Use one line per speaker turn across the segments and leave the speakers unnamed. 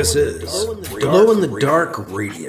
This is Glow in the Dark Radio.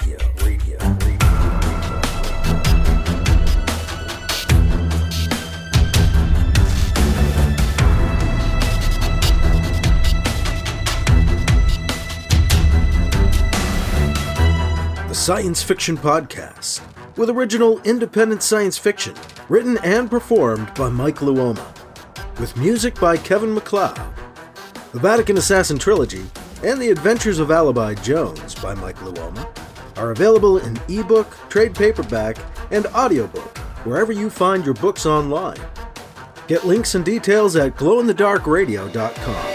The science fiction podcast with original independent science fiction written and performed by Mike Luoma, with music by Kevin MacLeod. The Vatican Assassin Trilogy and The Adventures of Alibi Jones by Mike Luoma are available in ebook, trade paperback, and audiobook wherever you find your books online. Get links and details at glowinthedarkradio.com.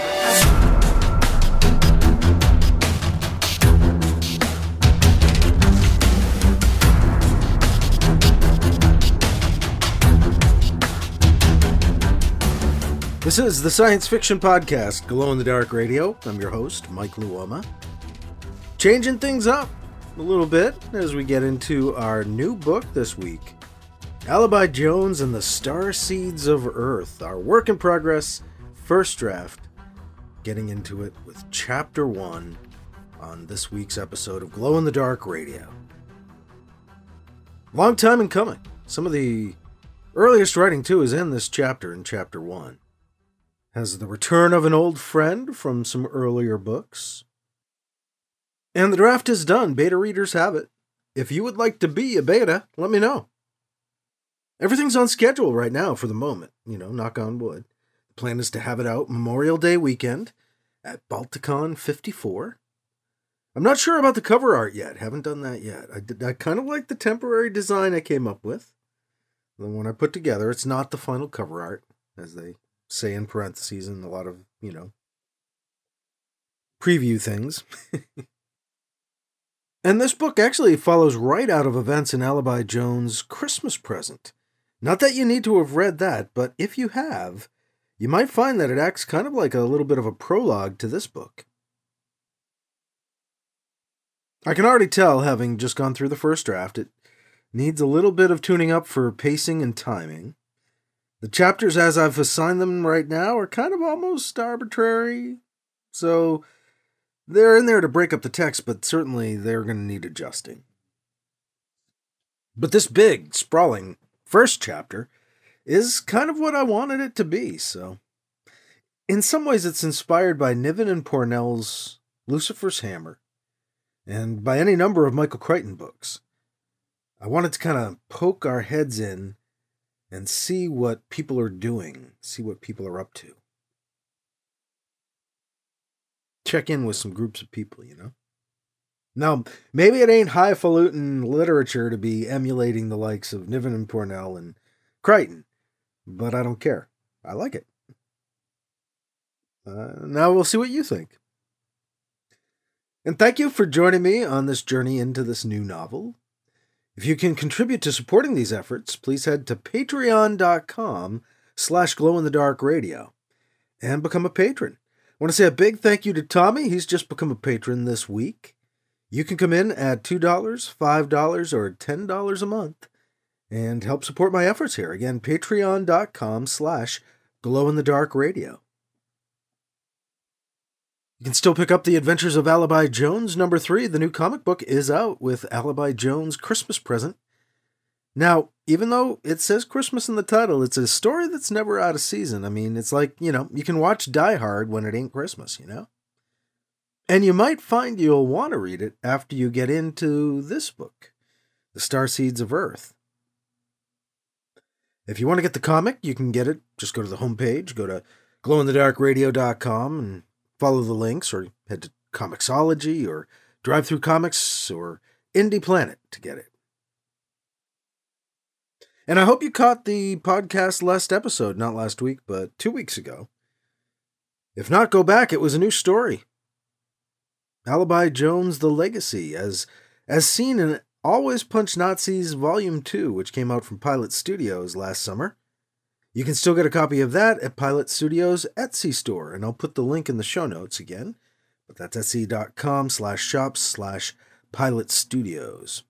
This is the science fiction podcast, Glow in the Dark Radio. I'm your host, Mike Luoma. Changing things up a little bit as we get into our new book this week, Alibi Jones and the Starseeds of Earth, our work in progress, first draft, getting into it with Chapter 1 on this week's episode of Glow in the Dark Radio. Long time in coming. Some of the earliest writing, too, is in this chapter, in Chapter 1. Has the return of an old friend from some earlier books. And the draft is done. Beta readers have it. If you would like to be a beta, let me know. Everything's on schedule right now for the moment. Knock on wood. The plan is to have it out Memorial Day weekend at Balticon 54. I'm not sure about the cover art yet. Haven't done that yet. I kind of like the temporary design I came up with. The one I put together, it's not the final cover art, as they say in parentheses and a lot of, preview things. And this book actually follows right out of events in Alibi Jones' Christmas Present. Not that you need to have read that, but if you have, you might find that it acts kind of like a little bit of a prologue to this book. I can already tell, having just gone through the first draft, it needs a little bit of tuning up for pacing and timing. The chapters as I've assigned them right now are kind of almost arbitrary, so they're in there to break up the text, but certainly they're going to need adjusting. But this big, sprawling first chapter is kind of what I wanted it to be, so in some ways it's inspired by Niven and Pournelle's Lucifer's Hammer, and by any number of Michael Crichton books. I wanted to kind of poke our heads in and see what people are doing, see what people are up to. Check in with some groups of people, Now, maybe it ain't highfalutin literature to be emulating the likes of Niven and Pournelle and Crichton, but I don't care. I like it. Now we'll see what you think. And thank you for joining me on this journey into this new novel. If you can contribute to supporting these efforts, please head to patreon.com/glowinthedarkradio and become a patron. I want to say a big thank you to Tommy. He's just become a patron this week. You can come in at $2, $5, or $10 a month and help support my efforts here. Again, patreon.com/glowinthedarkradio. You can still pick up The Adventures of Alibi Jones, number 3. The new comic book is out with Alibi Jones' Christmas Present. Now, even though it says Christmas in the title, it's a story that's never out of season. I mean, it's like, you can watch Die Hard when it ain't Christmas, And you might find you'll want to read it after you get into this book, The Starseeds of Earth. If you want to get the comic, you can get it. Just go to the homepage, go to glowinthedarkradio.com and follow the links, or head to Comixology or Drive Through Comics or Indie Planet to get it. And I hope you caught the podcast last episode, not last week, but 2 weeks ago. If not, go back. It was a new story. Alibi Jones, The Legacy, as seen in Always Punch Nazis Volume 2, which came out from Pilot Studios last summer. You can still get a copy of that at Pilot Studios' Etsy store, and I'll put the link in the show notes again, but that's etsy.com/shops/Pilot Studios.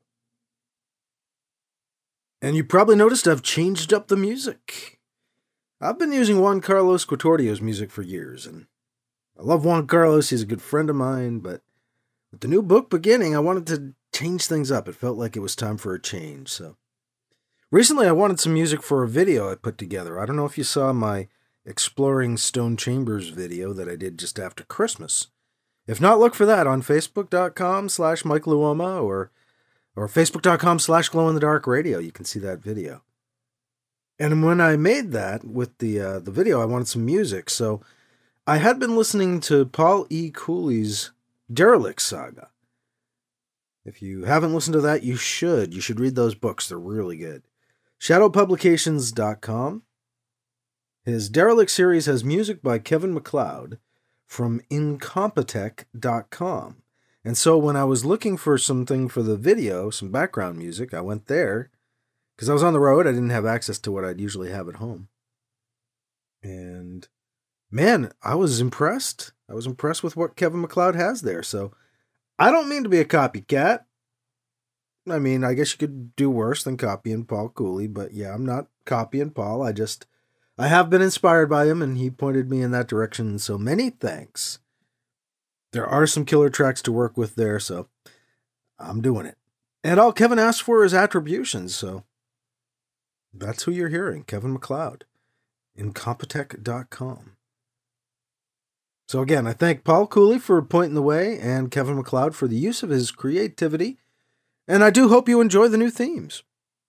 And you probably noticed I've changed up the music. I've been using Juan Carlos Quatordio's music for years, and I love Juan Carlos. He's a good friend of mine, but with the new book beginning, I wanted to change things up. It felt like it was time for a change. So recently, I wanted some music for a video I put together. I don't know if you saw my Exploring Stone Chambers video that I did just after Christmas. If not, look for that on facebook.com/Mike Luoma or facebook.com/glowinthedarkradio. You can see that video. And when I made that with the video, I wanted some music. So I had been listening to Paul E. Cooley's Derelict Saga. If you haven't listened to that, you should. You should read those books. They're really good. Shadowpublications.com. His Derelict series has music by Kevin MacLeod from Incompetech.com. And so when I was looking for something for the video, some background music, I went there because I was on the road. I didn't have access to what I'd usually have at home. And man, I was impressed. I was impressed with what Kevin MacLeod has there. So I don't mean to be a copycat. I mean, I guess you could do worse than copying Paul Cooley, but yeah, I'm not copying Paul. I have been inspired by him, and he pointed me in that direction, so many thanks. There are some killer tracks to work with there, so I'm doing it. And all Kevin asked for is attributions, so that's who you're hearing, Kevin MacLeod, Incompetech.com. So again, I thank Paul Cooley for pointing the way, and Kevin MacLeod for the use of his creativity, and I do hope you enjoy the new themes.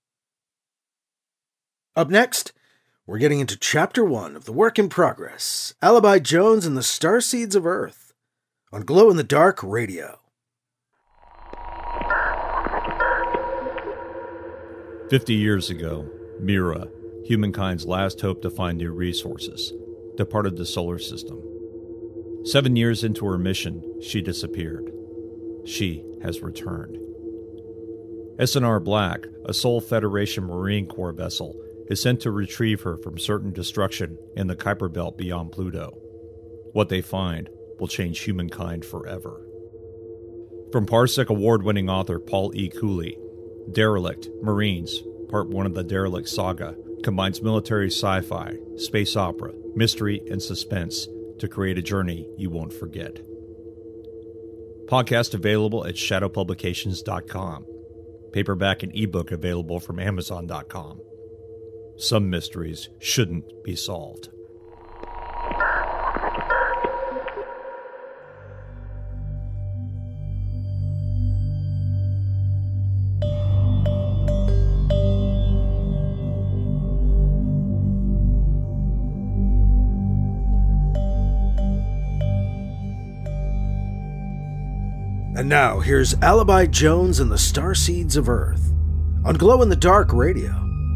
Up next, we're getting into Chapter 1 of the work in progress, Alibi Jones and the Starseeds of Earth, on Glow in the Dark Radio.
50 years ago, Mira, humankind's last hope to find new resources, departed the solar system. 7 years into her mission, she disappeared. She has returned. SNR Black, a Sol Federation Marine Corps vessel, is sent to retrieve her from certain destruction in the Kuiper Belt beyond Pluto. What they find will change humankind forever. From Parsec award-winning author Paul E. Cooley, Derelict, Marines, Part 1 of the Derelict Saga, combines military sci-fi, space opera, mystery, and suspense to create a journey you won't forget. Podcast available at shadowpublications.com. Paperback and ebook available from amazon.com. Some mysteries shouldn't be solved.
And now, here's Alibi Jones and the Starseeds of Earth on Glow in the Dark Radio.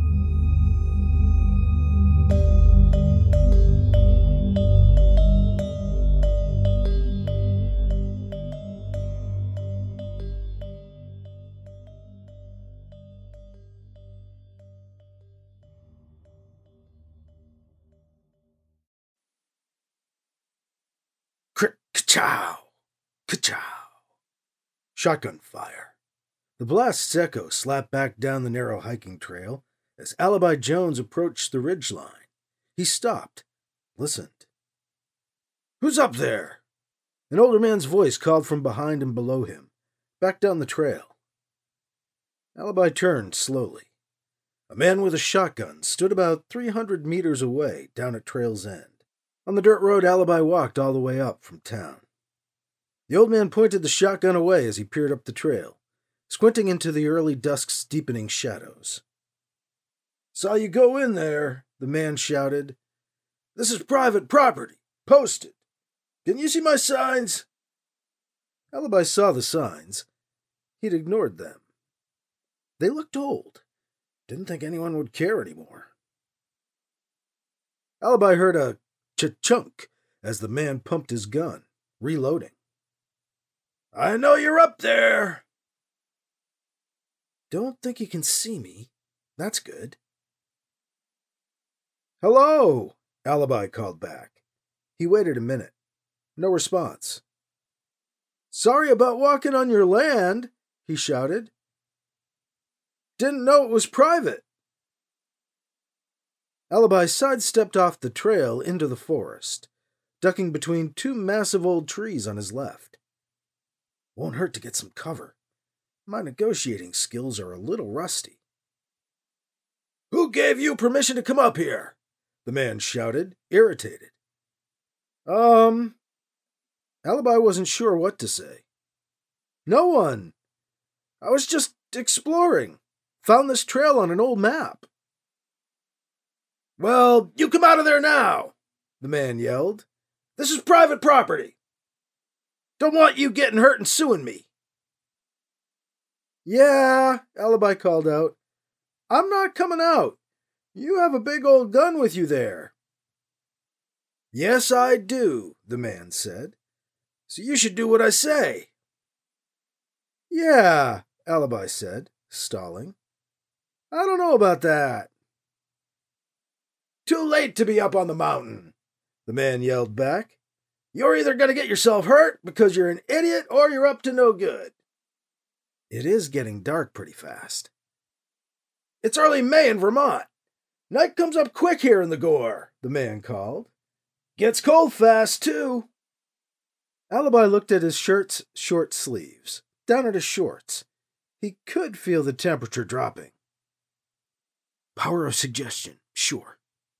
Ka-chow! Ka-chow! Shotgun fire. The blast's echo slapped back down the narrow hiking trail as Alibi Jones approached the ridgeline. He stopped, listened. "Who's up there?" An older man's voice called from behind and below him, back down the trail. Alibi turned slowly. A man with a shotgun stood about 300 meters away, down at trail's end. On the dirt road, Alibi walked all the way up from town. The old man pointed the shotgun away as he peered up the trail, squinting into the early dusk's deepening shadows. "Saw you go in there," the man shouted. "This is private property. Posted. Didn't you see my signs?" Alibi saw the signs. He'd ignored them. They looked old. Didn't think anyone would care anymore. Alibi heard a ch-chunk as the man pumped his gun, reloading. "I know you're up there." "Don't think you can see me. That's good." "Hello," Alibi called back. He waited a minute. No response. "Sorry about walking on your land," he shouted. "Didn't know it was private." Alibi sidestepped off the trail into the forest, ducking between two massive old trees on his left. Won't hurt to get some cover. My negotiating skills are a little rusty. Who gave you permission to come up here? The man shouted, irritated. Alibi wasn't sure what to say. No one. I was just exploring. Found this trail on an old map. Well, you come out of there now, the man yelled. This is private property. Don't want you getting hurt and suing me. Yeah, Alibi called out. I'm not coming out. You have a big old gun with you there. Yes, I do, the man said. So you should do what I say. Yeah, Alibi said, stalling. I don't know about that. Too late to be up on the mountain, the man yelled back. You're either going to get yourself hurt because you're an idiot or you're up to no good. It is getting dark pretty fast. It's early May in Vermont. Night comes up quick here in the Gore, the man called. Gets cold fast, too. Alibi looked at his shirt's short sleeves, down at his shorts. He could feel the temperature dropping. Power of suggestion, sure.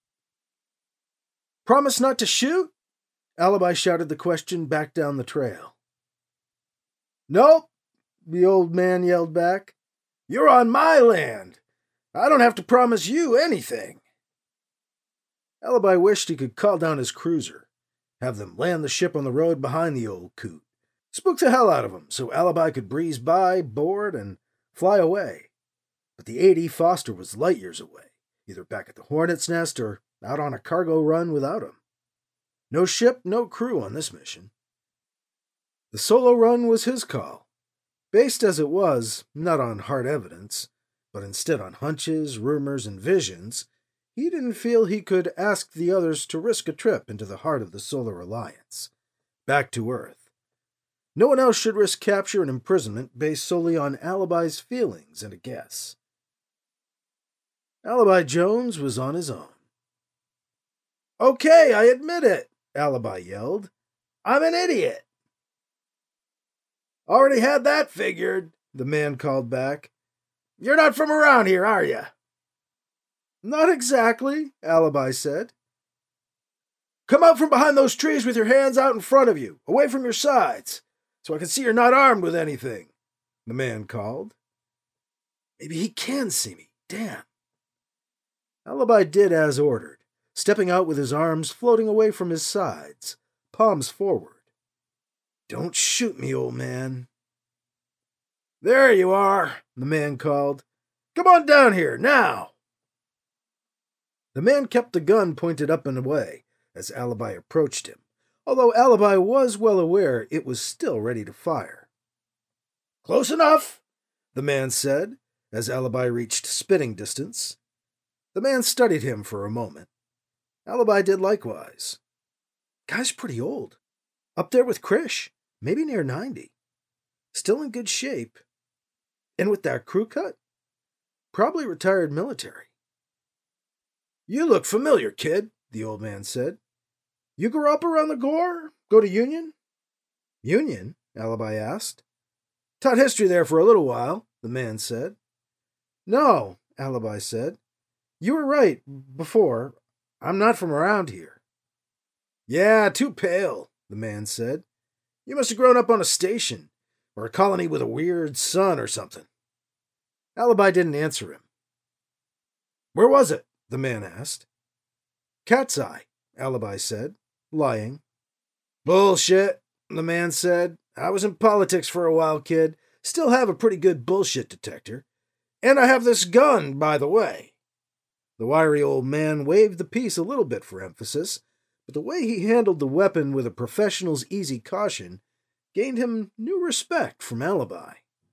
Promise not to shoot? Alibi shouted the question back down the trail. Nope, the old man yelled back. You're on my land. I don't have to promise you anything. Alibi wished he could call down his cruiser, have them land the ship on the road behind the old coot, spook the hell out of him so Alibi could breeze by, board, and fly away. But the 80 Foster was light years away, either back at the Hornet's Nest or out on a cargo run without him. No ship, no crew on this mission. The solo run was his call, based as it was, not on hard evidence, but instead on hunches, rumors, and visions. He didn't feel he could ask the others to risk a trip into the heart of the Solar Alliance, back to Earth. No one else should risk capture and imprisonment based solely on Alibi's feelings and a guess. Alibi Jones was on his own. Okay, I admit it, Alibi yelled. I'm an idiot. Already had that figured, the man called back. You're not from around here, are you? Not exactly, Alibi said. Come out from behind those trees with your hands out in front of you, away from your sides, so I can see you're not armed with anything, the man called. Maybe he can see me, damn. Alibi did as ordered, stepping out with his arms floating away from his sides, palms forward. Don't shoot me, old man. There you are, the man called. Come on down here, now. The man kept the gun pointed up and away as Alibi approached him, although Alibi was well aware it was still ready to fire. Close enough, the man said, as Alibi reached spitting distance. The man studied him for a moment. Alibi did likewise. Guy's pretty old. Up there with Krish, maybe near 90. Still in good shape. And with that crew cut? Probably retired military. You look familiar, kid, the old man said. You grew up around the Gore? Go to Union? Union? Alibi asked. Taught history there for a little while, the man said. No, Alibi said. You were right, before. I'm not from around here. Yeah, too pale, the man said. You must have grown up on a station, or a colony with a weird sun or something. Alibi didn't answer him. Where was it? The man asked. Cat's Eye, Alibi said, lying. Bullshit, the man said. I was in politics for a while, kid. Still have a pretty good bullshit detector. And I have this gun, by the way. The wiry old man waved the piece a little bit for emphasis, but the way he handled the weapon with a professional's easy caution gained him new respect from Alibi.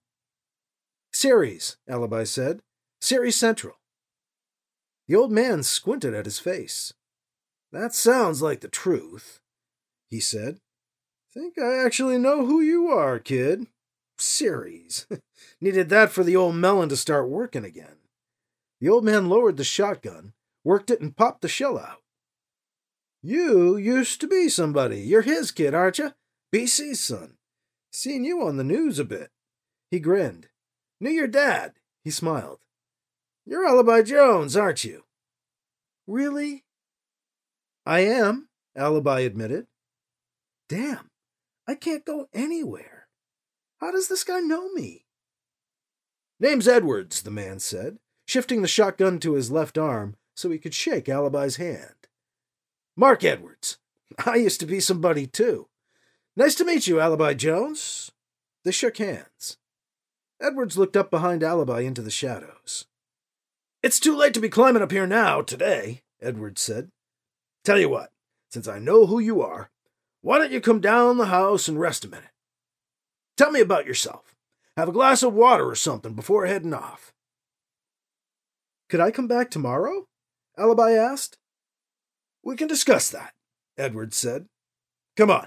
Ceres, Alibi said. Ceres Central. The old man squinted at his face. That sounds like the truth, he said. Think I actually know who you are, kid. Ceres. Needed that for the old melon to start working again. The old man lowered the shotgun, worked it, and popped the shell out. You used to be somebody. You're his kid, aren't you? BC's son. Seen you on the news a bit. He grinned. Knew your dad. He smiled. You're Alibi Jones, aren't you? Really? I am, Alibi admitted. Damn, I can't go anywhere. How does this guy know me? Name's Edwards, the man said, shifting the shotgun to his left arm so he could shake Alibi's hand. Mark Edwards. I used to be somebody, too. Nice to meet you, Alibi Jones. They shook hands. Edwards looked up behind Alibi into the shadows. It's too late to be climbing up here now, today, Edwards said. Tell you what, since I know who you are, why don't you come down the house and rest a minute? Tell me about yourself. Have a glass of water or something before heading off. Could I come back tomorrow? Alibi asked. We can discuss that, Edwards said. Come on.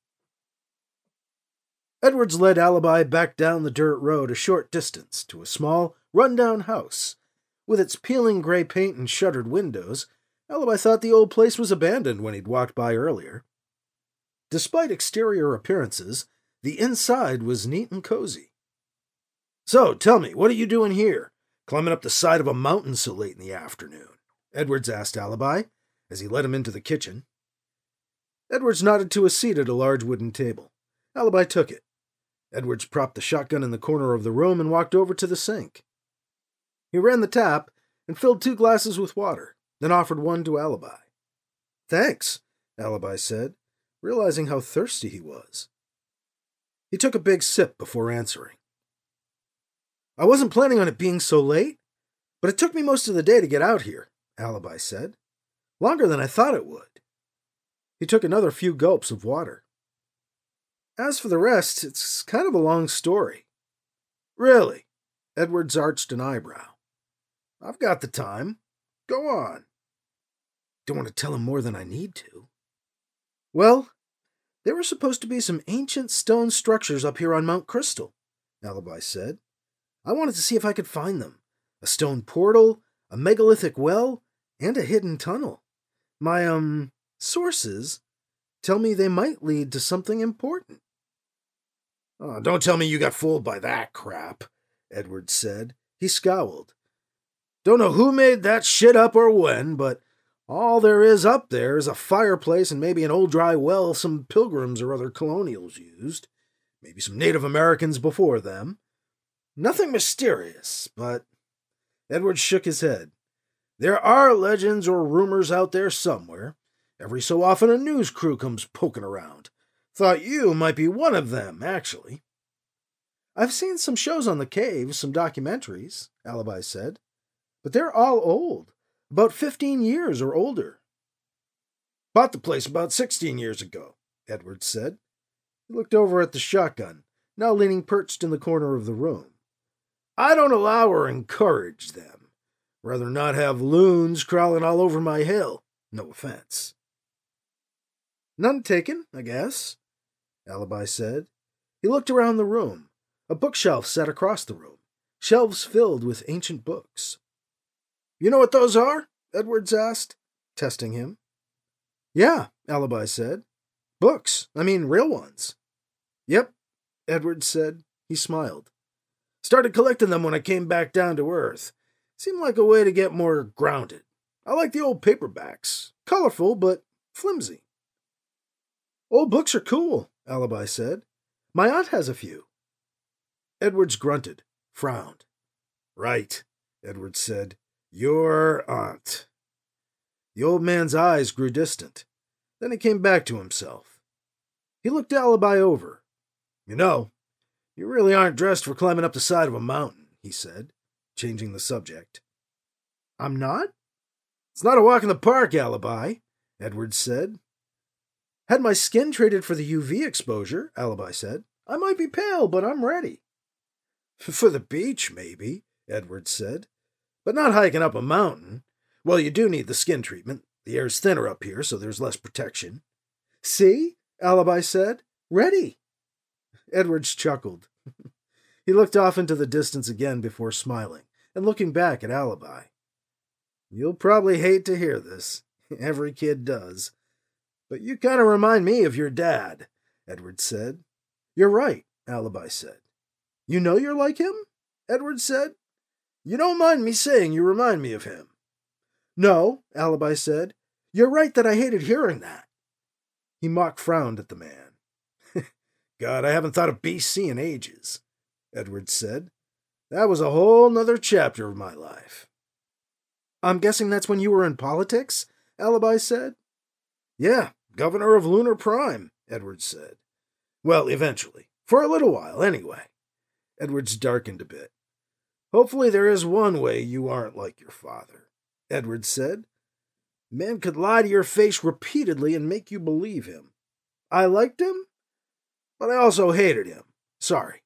Edwards led Alibi back down the dirt road a short distance to a small, run-down house. With its peeling gray paint and shuttered windows, Alibi thought the old place was abandoned when he'd walked by earlier. Despite exterior appearances, the inside was neat and cozy. So, tell me, what are you doing here, climbing up the side of a mountain so late in the afternoon? Edwards asked Alibi, as he led him into the kitchen. Edwards nodded to a seat at a large wooden table. Alibi took it. Edwards propped the shotgun in the corner of the room and walked over to the sink. He ran the tap and filled 2 glasses with water, then offered one to Alibi. Thanks, Alibi said, realizing how thirsty he was. He took a big sip before answering. I wasn't planning on it being so late, but it took me most of the day to get out here, Alibi said. Longer than I thought it would. He took another few gulps of water. As for the rest, it's kind of a long story. Really? Edwards arched an eyebrow. I've got the time. Go on. Don't want to tell him more than I need to. Well, there were supposed to be some ancient stone structures up here on Mount Crystal, Alibi said. I wanted to see if I could find them. A stone portal, a megalithic well, and a hidden tunnel. My, sources tell me they might lead to something important. Oh, don't tell me you got fooled by that crap, Edwards said. He scowled. Don't know who made that shit up or when, but all there is up there is a fireplace and maybe an old dry well some pilgrims or other colonials used. Maybe some Native Americans before them. Nothing mysterious, but... Edwards shook his head. There are legends or rumors out there somewhere. Every so often a news crew comes poking around. Thought you might be one of them, actually. I've seen some shows on the caves, some documentaries, Alibi said. But they're all old, about 15 years or older. Bought the place about 16 years ago, Edwards said. He looked over at the shotgun, now leaning perched in the corner of the room. I don't allow or encourage them. Rather not have loons crawling all over my hill. No offense. None taken, I guess, Alibi said. He looked around the room. A bookshelf sat across the room, shelves filled with ancient books. You know what those are? Edwards asked, testing him. Yeah, Alibi said. Books, real ones. Yep, Edwards said. He smiled. Started collecting them when I came back down to Earth. Seemed like a way to get more grounded. I like the old paperbacks. Colorful, but flimsy. Old books are cool, Alibi said. My aunt has a few. Edwards grunted, frowned. Right, Edwards said. Your aunt. The old man's eyes grew distant. Then he came back to himself. He looked Alibi over. You know, you really aren't dressed for climbing up the side of a mountain, he said, changing the subject. I'm not? It's not a walk in the park, Alibi, Edwards said. Had my skin traded for the UV exposure, Alibi said. I might be pale, but I'm ready. For the beach, maybe, Edwards said. But not hiking up a mountain. Well, you do need the skin treatment. The air's thinner up here, so there's less protection. See? Alibi said. Ready. Edwards chuckled. He looked off into the distance again before smiling and looking back at Alibi. You'll probably hate to hear this. Every kid does. But you kind of remind me of your dad, Edward said. You're right, Alibi said. You know you're like him? Edward said. You don't mind me saying you remind me of him. No, Alibi said. You're right that I hated hearing that. He mock frowned at the man. God, I haven't thought of BC in ages, Edward said. That was a whole nother chapter of my life. I'm guessing that's when you were in politics, Alibi said. Yeah, governor of Lunar Prime, Edward said. Well, eventually. For a little while, anyway. Edward's darkened a bit. Hopefully there is one way you aren't like your father, Edward said. Man could lie to your face repeatedly and make you believe him. I liked him, but I also hated him. Sorry.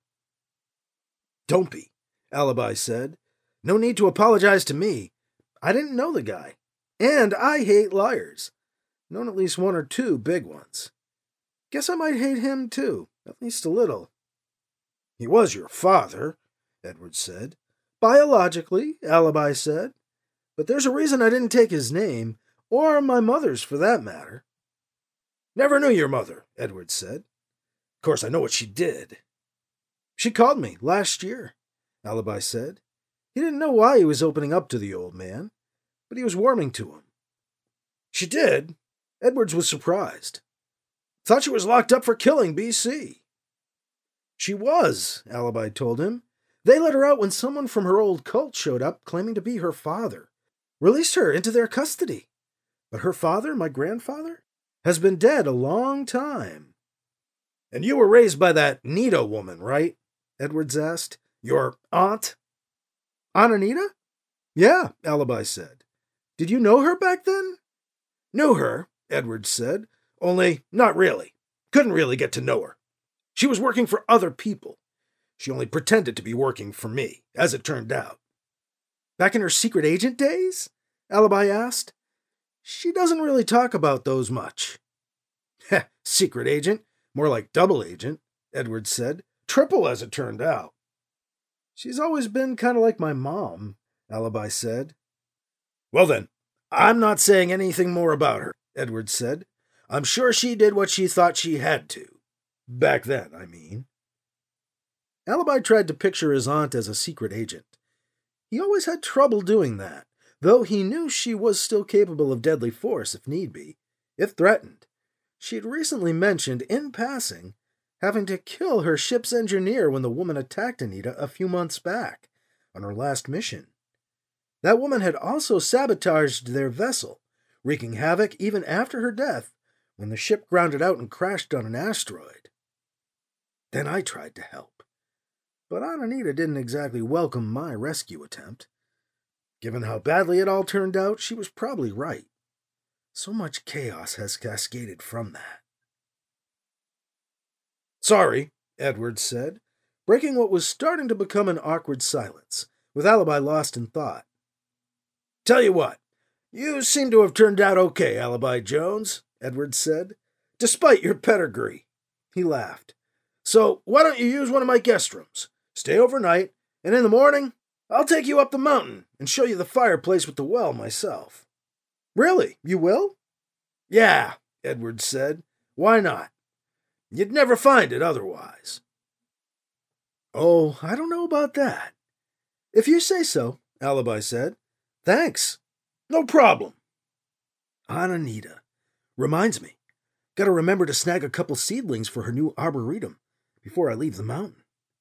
Don't be, Alibi said. No need to apologize to me. I didn't know the guy. And I hate liars. Known at least one or two big ones. Guess I might hate him too, at least a little. He was your father, Edward said. Biologically, Alibi said. But there's a reason I didn't take his name, or my mother's for that matter. Never knew your mother, Edward said. Of course, I know what she did. She called me last year, Alibi said. He didn't know why he was opening up to the old man, but he was warming to him. She did? Edwards was surprised. Thought she was locked up for killing BC. She was, Alibi told him. They let her out when someone from her old cult showed up claiming to be her father. Released her into their custody. But her father, my grandfather, has been dead a long time. And you were raised by that Nita woman, right? Edwards asked. Your aunt? Aunt Anita? Yeah, Alibi said. Did you know her back then? Knew her, Edwards said. Only not really. Couldn't really get to know her. She was working for other people. She only pretended to be working for me, as it turned out. Back in her secret agent days? Alibi asked. She doesn't really talk about those much. Heh, secret agent? More like double agent, Edwards said. Triple, as it turned out. She's always been kind of like my mom, Alibi said. Well then, I'm not saying anything more about her, Edwards said. I'm sure she did what she thought she had to. Back then, I mean. Alibi tried to picture his aunt as a secret agent. He always had trouble doing that, though he knew she was still capable of deadly force if need be, if threatened. She had recently mentioned, in passing, having to kill her ship's engineer when the woman attacked Anita a few months back, on her last mission. That woman had also sabotaged their vessel, wreaking havoc even after her death, when the ship grounded out and crashed on an asteroid. Then I tried to help. But Aunt Anita didn't exactly welcome my rescue attempt. Given how badly it all turned out, she was probably right. So much chaos has cascaded from that. Sorry, Edwards said, breaking what was starting to become an awkward silence, with Alibi lost in thought. Tell you what, you seem to have turned out okay, Alibi Jones, Edwards said, despite your pedigree. He laughed. So why don't you use one of my guest rooms? Stay overnight, and in the morning, I'll take you up the mountain and show you the fireplace with the well myself. Really, you will? Yeah, Edwards said. Why not? You'd never find it otherwise. Oh, I don't know about that. If you say so, Alibi said. Thanks. No problem. Aunt Anita. Reminds me. Gotta remember to snag a couple seedlings for her new arboretum before I leave the mountain.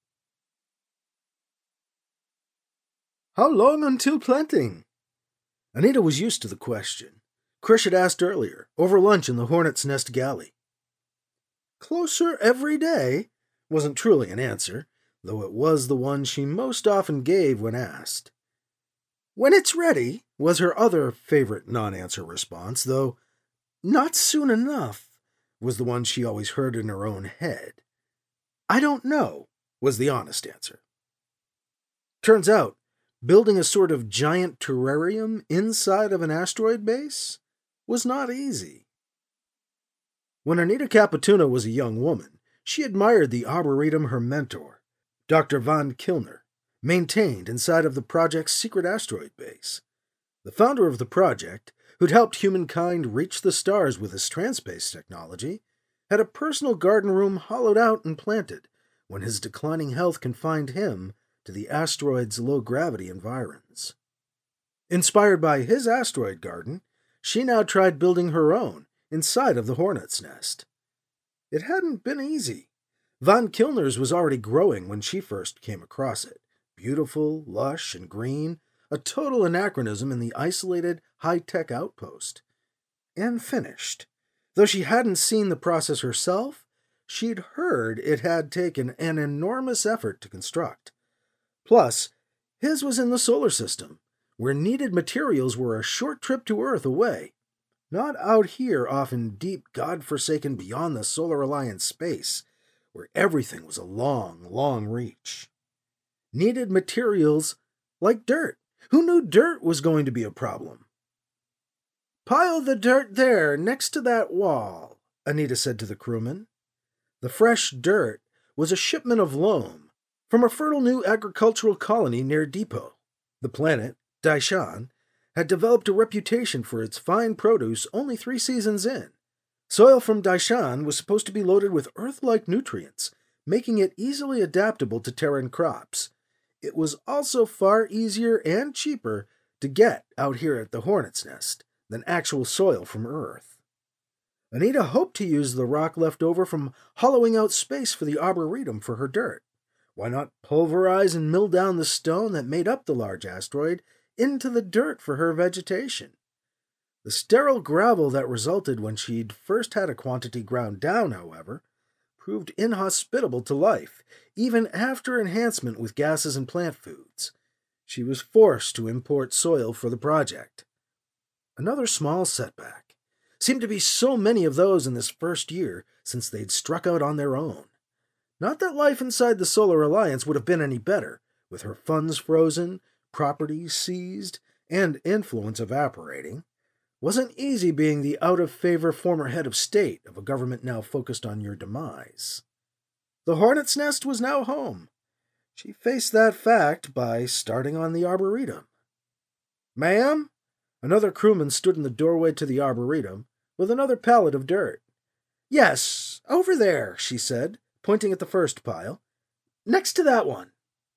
How long until planting? Anita was used to the question. Krish had asked earlier, over lunch in the Hornet's Nest galley. Closer every day wasn't truly an answer, though it was the one she most often gave when asked. When it's ready was her other favorite non-answer response, though not soon enough was the one she always heard in her own head. I don't know was the honest answer. Turns out, building a sort of giant terrarium inside of an asteroid base was not easy. When Anita Capituna was a young woman, she admired the arboretum her mentor, Dr. Von Kilner, maintained inside of the project's secret asteroid base. The founder of the project, who'd helped humankind reach the stars with his transspace technology, had a personal garden room hollowed out and planted when his declining health confined him to the asteroid's low-gravity environs. Inspired by his asteroid garden, she now tried building her own inside of the hornet's nest. It hadn't been easy. Von Kilner's was already growing when she first came across it, beautiful, lush, and green, a total anachronism in the isolated, high-tech outpost. And finished. Though she hadn't seen the process herself, she'd heard it had taken an enormous effort to construct. Plus, his was in the solar system, where needed materials were a short trip to Earth away, not out here off in deep, God-forsaken beyond the Solar Alliance space, where everything was a long, long reach. Needed materials like dirt. Who knew dirt was going to be a problem? "Pile the dirt there, next to that wall," Anita said to the crewman. The fresh dirt was a shipment of loam from a fertile new agricultural colony near Depot. The planet, Daishan, had developed a reputation for its fine produce only 3 seasons in. Soil from Daishan was supposed to be loaded with Earth-like nutrients, making it easily adaptable to Terran crops. It was also far easier and cheaper to get out here at the Hornet's Nest than actual soil from Earth. Anita hoped to use the rock left over from hollowing out space for the Arboretum for her dirt. Why not pulverize and mill down the stone that made up the large asteroid into the dirt for her vegetation? The sterile gravel that resulted when she'd first had a quantity ground down, however, proved inhospitable to life, even after enhancement with gases and plant foods. She was forced to import soil for the project. Another small setback. Seemed to be so many of those in this first year since they'd struck out on their own. Not that life inside the Solar Alliance would have been any better, with her funds frozen, properties seized, and influence evaporating. Wasn't easy being the out-of-favor former head of state of a government now focused on your demise. The Hornet's Nest was now home. She faced that fact by starting on the Arboretum. "Ma'am?" Another crewman stood in the doorway to the Arboretum with another pallet of dirt. "Yes, over there," she said, pointing at the first pile. "Next to that one."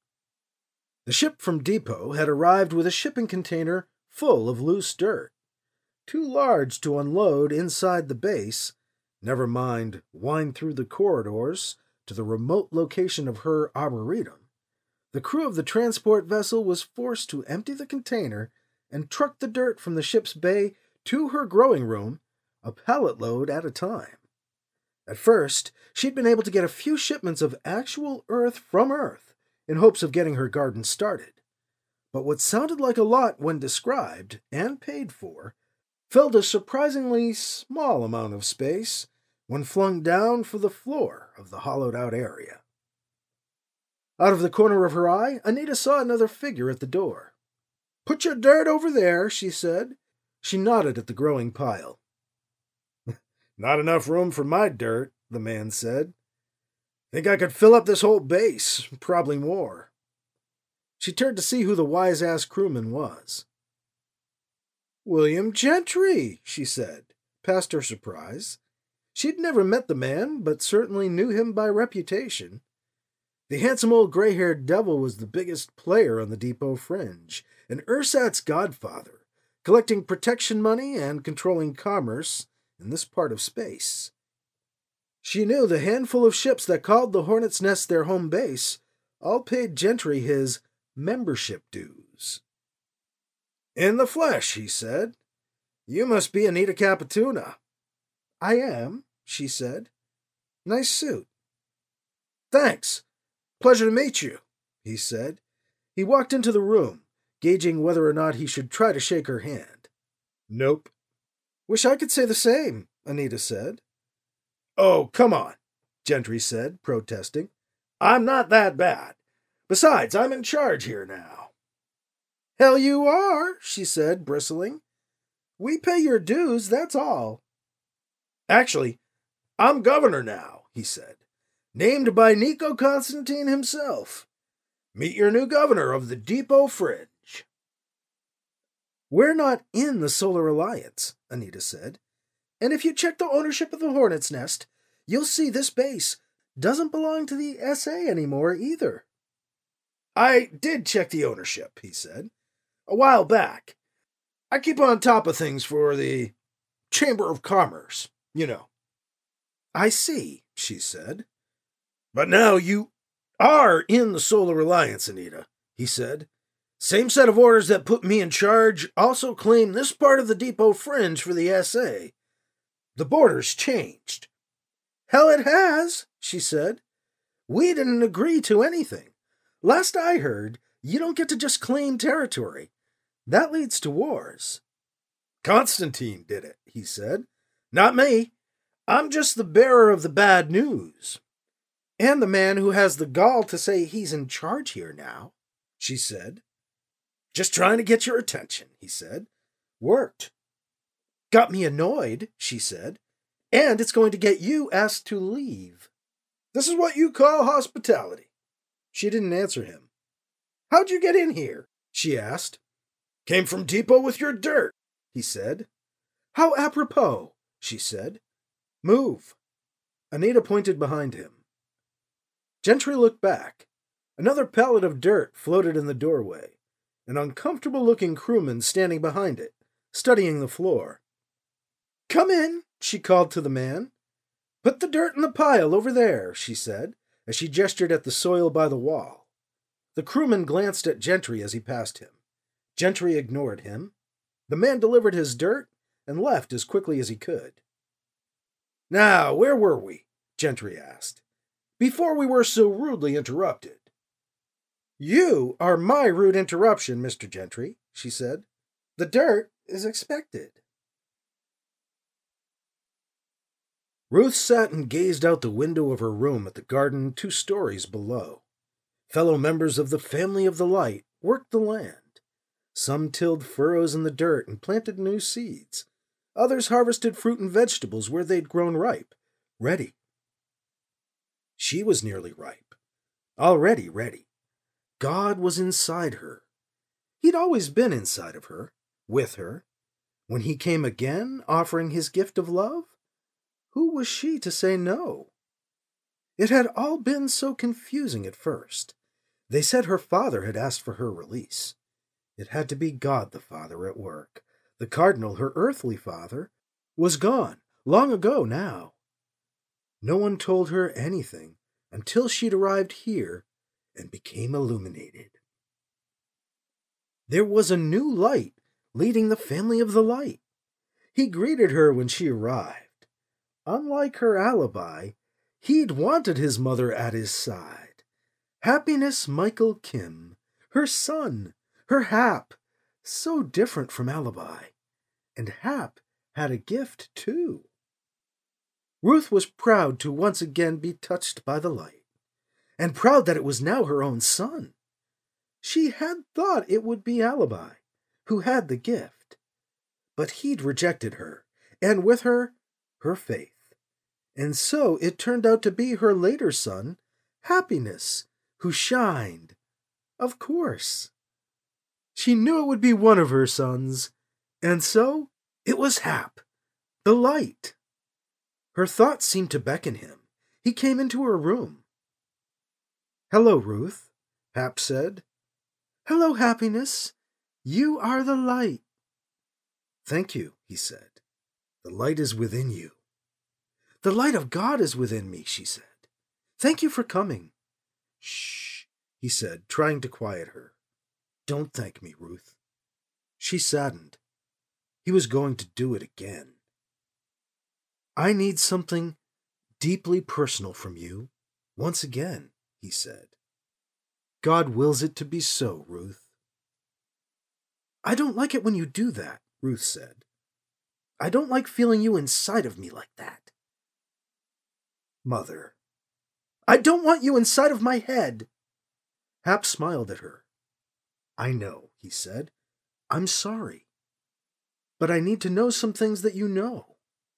The ship from Depot had arrived with a shipping container full of loose dirt. Too large to unload inside the base, never mind wind through the corridors to the remote location of her Arboretum. The crew of the transport vessel was forced to empty the container and truck the dirt from the ship's bay to her growing room, a pallet load at a time. At first, she'd been able to get a few shipments of actual earth from Earth in hopes of getting her garden started. But what sounded like a lot when described and paid for filled a surprisingly small amount of space when flung down for the floor of the hollowed-out area. Out of the corner of her eye, Anita saw another figure at the door. "Put your dirt over there," she said. She nodded at the growing pile. "Not enough room for my dirt," the man said. "Think I could fill up this whole base, probably more." She turned to see who the wise-ass crewman was. "William Gentry," she said, past her surprise. She'd never met the man, but certainly knew him by reputation. The handsome old gray-haired devil was the biggest player on the Depot fringe, and Ursat's godfather, collecting protection money and controlling commerce in this part of space. She knew the handful of ships that called the Hornet's Nest their home base all paid Gentry his membership dues. "In the flesh," he said. "You must be Anita Capituna." "I am," she said. "Nice suit." "Thanks. Pleasure to meet you," he said. He walked into the room, gauging whether or not he should try to shake her hand. "Nope." "Wish I could say the same," Anita said. "Oh, come on," Gentry said, protesting. "I'm not that bad. Besides, I'm in charge here now." "Hell you are," she said, bristling. "We pay your dues, that's all." "Actually, I'm governor now," he said. "Named by Nico Constantine himself. Meet your new governor of the Depot Fringe." We're not in the Solar Alliance, Anita said. And if you check the ownership of the Hornet's Nest, you'll see this base doesn't belong to the SA anymore either. I did check the ownership, he said, a while back. I keep on top of things for the Chamber of Commerce, you know. I see, she said. But now you are in the Solar Alliance, Anita, he said. Same set of orders that put me in charge also claim this part of the depot fringe for the SA. The border's changed. Hell, it has, she said. We didn't agree to anything. Last I heard, you don't get to just claim territory. That leads to wars. Constantine did it, he said. Not me. I'm just the bearer of the bad news. And the man who has the gall to say he's in charge here now, she said. Just trying to get your attention, he said. Worked. Got me annoyed, she said. And it's going to get you asked to leave. This is what you call hospitality. She didn't answer him. How'd you get in here? She asked. Came from depot with your dirt, he said. How apropos, she said. Move. Anita pointed behind him. Gentry looked back. Another pallet of dirt floated in the doorway, an uncomfortable-looking crewman standing behind it, studying the floor. Come in, she called to the man. Put the dirt in the pile over there, she said, as she gestured at the soil by the wall. The crewman glanced at Gentry as he passed him. Gentry ignored him. The man delivered his dirt and left as quickly as he could. Now, where were we? Gentry asked. Before we were so rudely interrupted. You are my rude interruption, Mr. Gentry, she said. The dirt is expected. Ruth sat and gazed out the window of her room at the garden 2 stories below. Fellow members of the Family of the Light worked the land. Some tilled furrows in the dirt and planted new seeds. Others harvested fruit and vegetables where they'd grown ripe, ready. She was nearly ripe, already ready. God was inside her. He'd always been inside of her, with her. When he came again, offering his gift of love, who was she to say no? It had all been so confusing at first. They said her father had asked for her release. It had to be God the Father at work. The Cardinal, her earthly father, was gone, long ago now. No one told her anything until she'd arrived here and became illuminated. There was a new light leading the Family of the Light. He greeted her when she arrived. Unlike her alibi, he'd wanted his mother at his side. Happiness Michael Kim, her son, her Hap, so different from alibi. And Hap had a gift, too. Ruth was proud to once again be touched by the light, and proud that it was now her own son. She had thought it would be Alibi, who had the gift. But he'd rejected her, and with her, her faith. And so it turned out to be her later son, Happiness, who shined. Of course. She knew it would be one of her sons, and so it was Hap, the light. Her thoughts seemed to beckon him. He came into her room. Hello, Ruth, Hap said. Hello, Happiness. You are the light. Thank you, he said. The light is within you. The light of God is within me, she said. Thank you for coming. Shh, he said, trying to quiet her. Don't thank me, Ruth. She saddened. He was going to do it again. I need something deeply personal from you, once again, he said. God wills it to be so, Ruth. I don't like it when you do that, Ruth said. I don't like feeling you inside of me like that. Mother, I don't want you inside of my head. Hap smiled at her. I know, he said. I'm sorry. But I need to know some things that you know.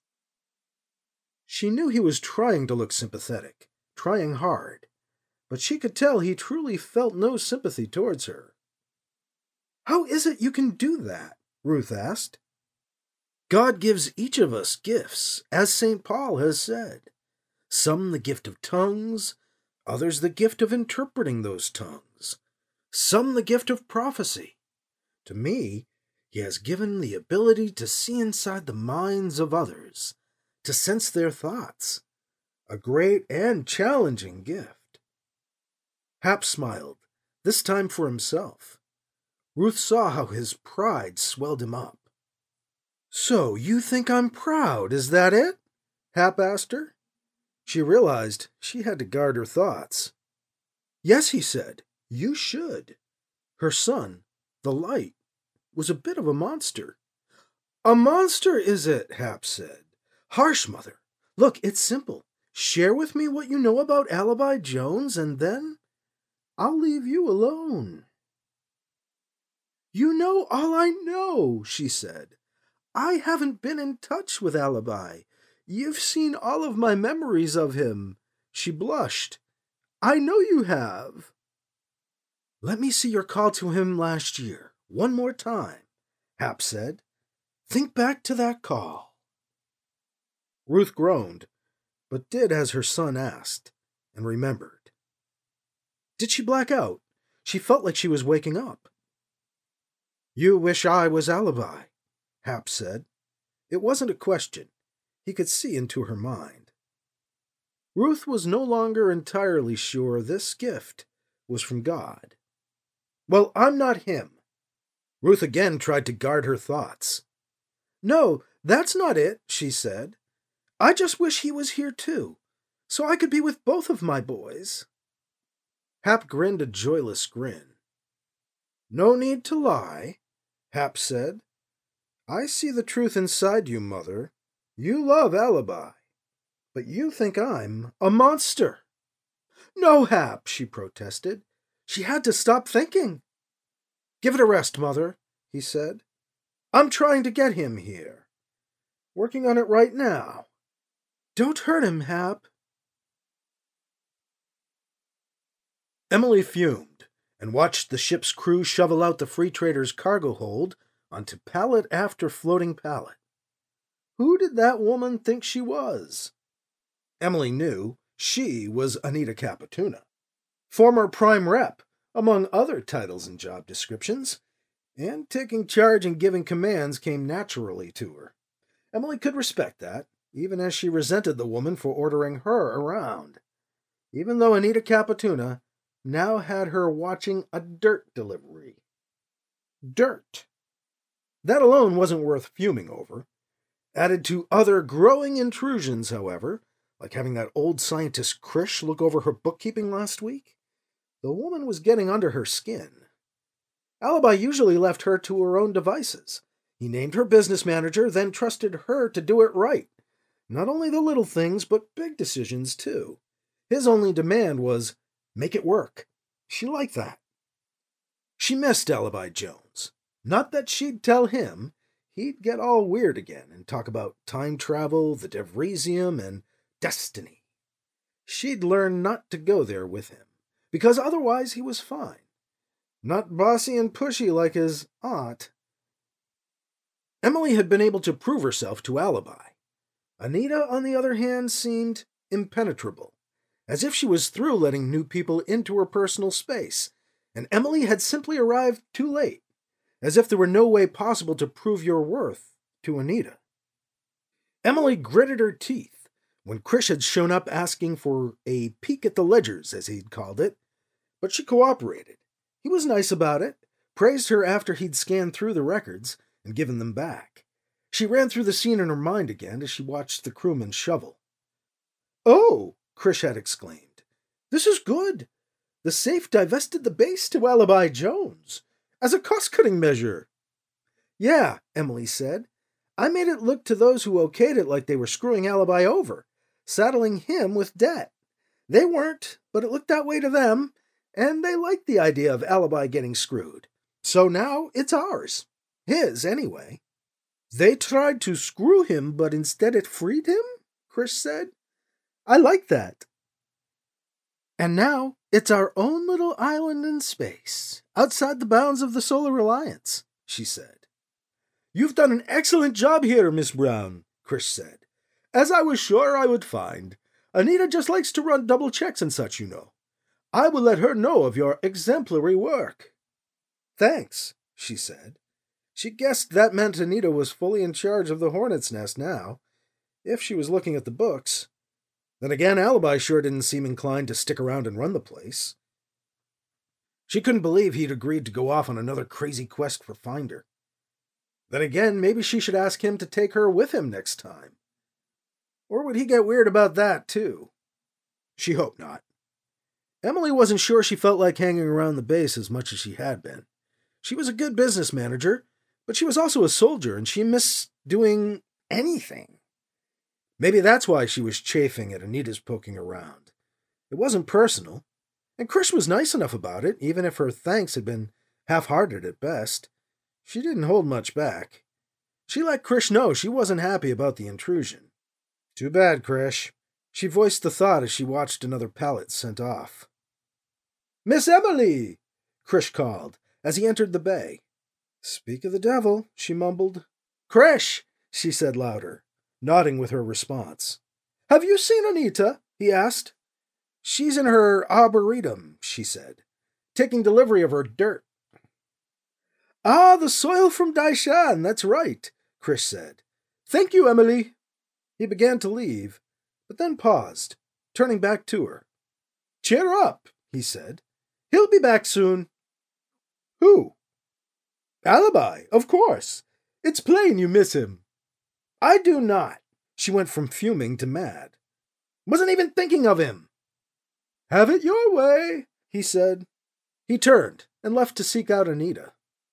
She knew he was trying to look sympathetic, trying hard, but she could tell he truly felt no sympathy towards her. How is it you can do that? Ruth asked. God gives each of us gifts, as St. Paul has said. Some the gift of tongues, others the gift of interpreting those tongues, some the gift of prophecy. To me, he has given the ability to see inside the minds of others, to sense their thoughts. A great and challenging gift. Hap smiled, this time for himself. Ruth saw how his pride swelled him up. So you think I'm proud, is that it? Hap asked her. She realized she had to guard her thoughts. Yes, he said, you should. Her son, the light, was a bit of a monster. A monster, is it? Hap said. Harsh, Mother. Look, it's simple. Share with me what you know about Alibi Jones, and then I'll leave you alone. You know all I know, she said. I haven't been in touch with Alibi. You've seen all of my memories of him. She blushed. I know you have. Let me see your call to him last year, one more time, Hap said. Think back to that call. Ruth groaned, but did as her son asked, and remembered. Did she black out? She felt like she was waking up. You wish I was Alibi, Hap said. It wasn't a question. He could see into her mind. Ruth was no longer entirely sure this gift was from God. Well, I'm not him. Ruth again tried to guard her thoughts. No, that's not it, she said. I just wish he was here too, so I could be with both of my boys. Hap grinned a joyless grin. No need to lie, Hap said. I see the truth inside you, Mother. You love Alibi, but you think I'm a monster. No, Hap, she protested. She had to stop thinking. Give it a rest, Mother, he said. I'm trying to get him here. Working on it right now. Don't hurt him, Hap. Emily fumed and watched the ship's crew shovel out the free trader's cargo hold onto pallet after floating pallet. Who did that woman think she was? Emily knew she was Anita Capituna, former prime rep, among other titles and job descriptions, and taking charge and giving commands came naturally to her. Emily could respect that, even as she resented the woman for ordering her around, even though Anita Capituna now had her watching a dirt delivery. Dirt. That alone wasn't worth fuming over. Added to other growing intrusions, however, like having that old scientist Krish look over her bookkeeping last week, the woman was getting under her skin. Alibi usually left her to her own devices. He named her business manager, then trusted her to do it right. Not only the little things, but big decisions, too. His only demand was, make it work. She liked that. She missed Alibi Jones. Not that she'd tell him. He'd get all weird again and talk about time travel, the Devrisium, and destiny. She'd learn not to go there with him, because otherwise he was fine. Not bossy and pushy like his aunt. Emily had been able to prove herself to Alibi. Anita, on the other hand, seemed impenetrable, as if she was through letting new people into her personal space, and Emily had simply arrived too late, as if there were no way possible to prove your worth to Anita. Emily gritted her teeth when Krish had shown up asking for a peek at the ledgers, as he'd called it, but she cooperated. He was nice about it, praised her after he'd scanned through the records and given them back. She ran through the scene in her mind again as she watched the crewman shovel. Oh, Krish had exclaimed. This is good. The safe divested the base to Alibi Jones, as a cost-cutting measure. Yeah, Emily said. I made it look to those who okayed it like they were screwing Alibi over, saddling him with debt. They weren't, but it looked that way to them, and they liked the idea of Alibi getting screwed. So now it's ours. His, anyway. They tried to screw him, but instead it freed him? Krish said. I like that. And now it's our own little island in space, outside the bounds of the Solar Alliance, she said. "You've done an excellent job here, Miss Brown," Krish said. "As I was sure I would find. Anita just likes to run double checks and such, you know. I will let her know of your exemplary work." "Thanks," she said. She guessed that meant Anita was fully in charge of the Hornet's Nest now, if she was looking at the books. Then again, Alibi sure didn't seem inclined to stick around and run the place. She couldn't believe he'd agreed to go off on another crazy quest for Finder. Then again, maybe she should ask him to take her with him next time. Or would he get weird about that, too? She hoped not. Emily wasn't sure she felt like hanging around the base as much as she had been. She was a good business manager, but she was also a soldier, and she missed doing anything. Maybe that's why she was chafing at Anita's poking around. It wasn't personal, and Krish was nice enough about it, even if her thanks had been half-hearted at best. She didn't hold much back. She let Krish know she wasn't happy about the intrusion. "Too bad, Krish." She voiced the thought as she watched another pallet sent off. "Miss Emily!" Krish called as he entered the bay. "Speak of the devil," she mumbled. "Krish!" she said louder, nodding with her response. "Have you seen Anita?" he asked. "She's in her arboretum," she said, "taking delivery of her dirt." "Ah, the soil from Daishan, that's right," Krish said. "Thank you, Emily." He began to leave, but then paused, turning back to her. "Cheer up," he said. "He'll be back soon." "Who?" "Alibi, of course. It's plain you miss him." "I do not." She went from fuming to mad. "Wasn't even thinking of him." "Have it your way," he said. He turned and left to seek out Anita.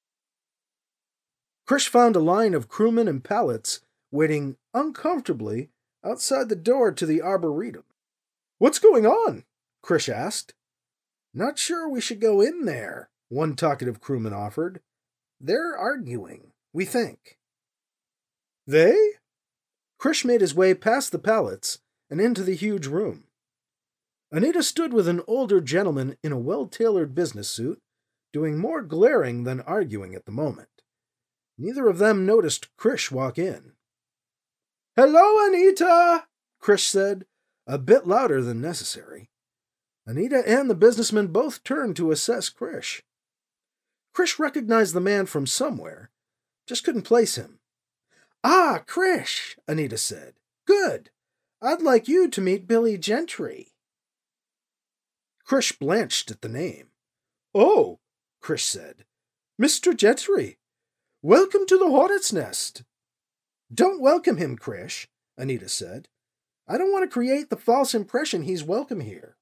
Krish found a line of crewmen and pallets waiting uncomfortably outside the door to the arboretum. "What's going on?" Krish asked. "Not sure we should go in there," one talkative crewman offered. "They're arguing, we think." "They?" Krish made his way past the pallets and into the huge room. Anita stood with an older gentleman in a well-tailored business suit, doing more glaring than arguing at the moment. Neither of them noticed Krish walk in. "Hello, Anita," Krish said, a bit louder than necessary. Anita and the businessman both turned to assess Krish. Krish recognized the man from somewhere, just couldn't place him. "Ah, Krish," Anita said. "Good. I'd like you to meet Billy Gentry." Krish blanched at the name. "Oh," Krish said. "Mr. Gentry. Welcome to the Hornet's Nest." "Don't welcome him, Krish," Anita said. "I don't want to create the false impression he's welcome here."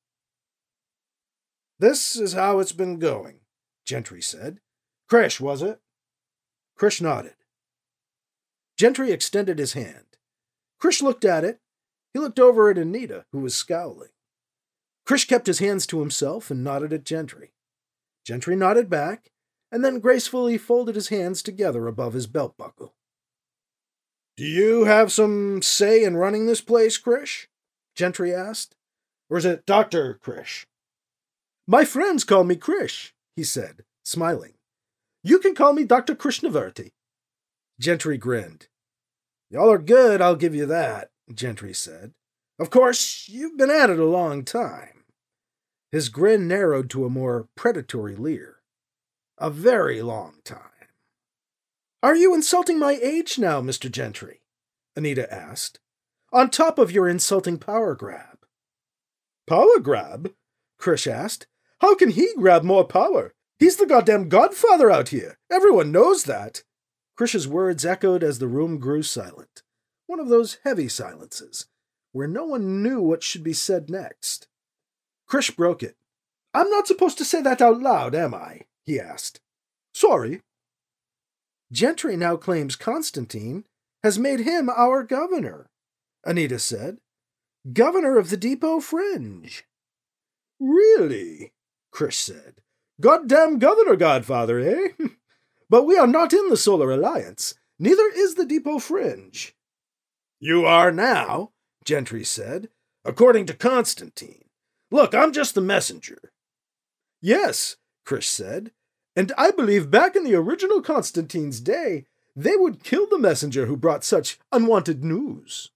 "This is how it's been going," Gentry said. "Krish, was it?" Krish nodded. Gentry extended his hand. Krish looked at it. He looked over at Anita, who was scowling. Krish kept his hands to himself and nodded at Gentry. Gentry nodded back, and then gracefully folded his hands together above his belt buckle. "Do you have some say in running this place, Krish?" Gentry asked. "Or is it Dr. Krish?" "My friends call me Krish," he said, smiling. "You can call me Dr. Krishnavurti." Gentry grinned. "Y'all are good, I'll give you that," Gentry said. "Of course, you've been at it a long time." His grin narrowed to a more predatory leer. "A very long time." "Are you insulting my age now, Mr. Gentry?" Anita asked. "On top of your insulting power grab." "Power grab?" Krish asked. "How can he grab more power? He's the goddamn godfather out here. Everyone knows that." Krish's words echoed as the room grew silent. One of those heavy silences, where no one knew what should be said next. Krish broke it. "I'm not supposed to say that out loud, am I?" he asked. "Sorry." "Gentry now claims Constantine has made him our governor," Anita said. "Governor of the Depot Fringe." "Really?" Krish said. "Goddamn governor godfather, eh? But we are not in the Solar Alliance. Neither is the Depot Fringe." "You are now," Gentry said, "according to Constantine. Look, I'm just the messenger." "Yes," Krish said, "and I believe back in the original Constantine's day, They would kill the messenger who brought such unwanted news.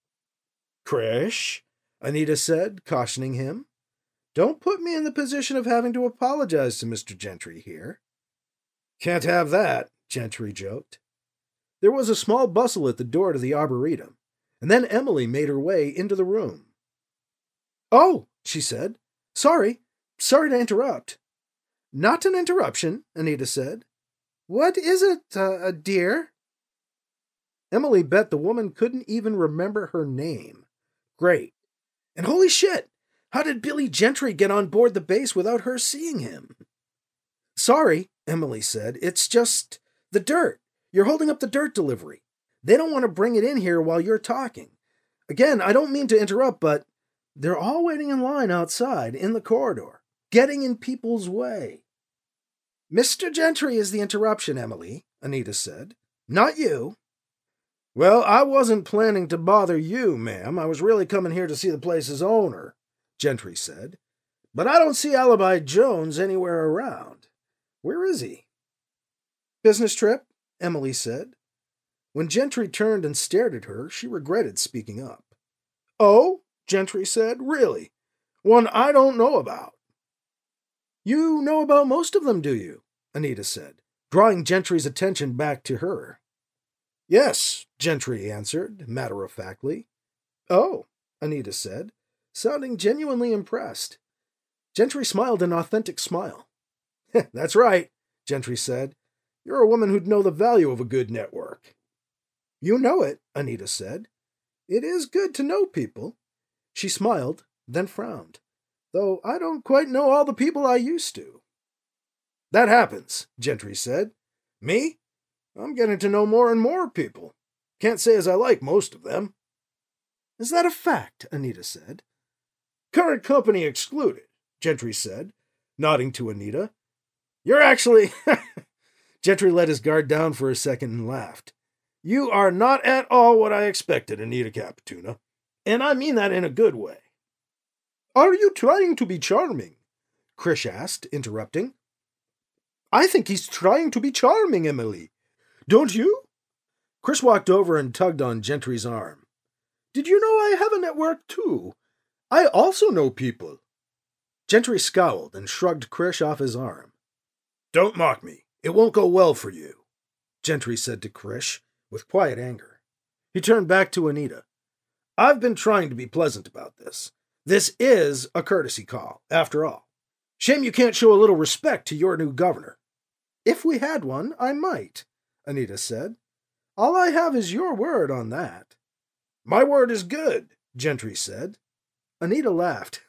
Krish, Anita said, cautioning him. Don't put me in the position of having to apologize to Mr. Gentry here. Can't have that, Gentry joked. There was a small bustle at the door to the Arboretum, and then Emily made her way into the room. Oh, she said. Sorry to interrupt. Not an interruption, Anita said. What is it, dear? Emily bet the woman couldn't even remember her name. Great. And holy shit, how did Billy Gentry get on board the base without her seeing him? Sorry, Emily said. It's just the dirt. You're holding up the dirt delivery. They don't want to bring it in here while you're talking. Again, I don't mean to interrupt, but they're all waiting in line outside in the corridor, getting in people's way. Mr. Gentry is the interruption, Emily, Anita said. Not you. Well, I wasn't planning to bother you, ma'am. I was really coming here to see the place's owner, Gentry said. But I don't see Alibi Jones anywhere around. Where is he? Business trip, Emily said. When Gentry turned and stared at her, she regretted speaking up. Oh, Gentry said, really? One I don't know about. You know about most of them, do you? Anita said, drawing Gentry's attention back to her. Yes, Gentry answered, matter-of-factly. Oh, Anita said, sounding genuinely impressed. Gentry smiled an authentic smile. That's right, Gentry said. You're a woman who'd know the value of a good network. You know it, Anita said. It is good to know people. She smiled, then frowned. Though I don't quite know all the people I used to. That happens, Gentry said. Me? I'm getting to know more and more people. Can't say as I like most of them. Is that a fact? Anita said. Current company excluded, Gentry said, nodding to Anita. You're actually... Gentry let his guard down for a second and laughed. You are not at all what I expected, Anita Capituna. And I mean that in a good way. Are you trying to be charming? Krish asked, interrupting. I think he's trying to be charming, Emily. Don't you? Krish walked over and tugged on Gentry's arm. Did you know I have a network, too? I also know people. Gentry scowled and shrugged Krish off his arm. Don't mock me. It won't go well for you, Gentry said to Krish, with quiet anger. He turned back to Anita. I've been trying to be pleasant about this. This is a courtesy call, after all. Shame you can't show a little respect to your new governor. If we had one, I might, Anita said. All I have is your word on that. My word is good, Gentry said. Anita laughed.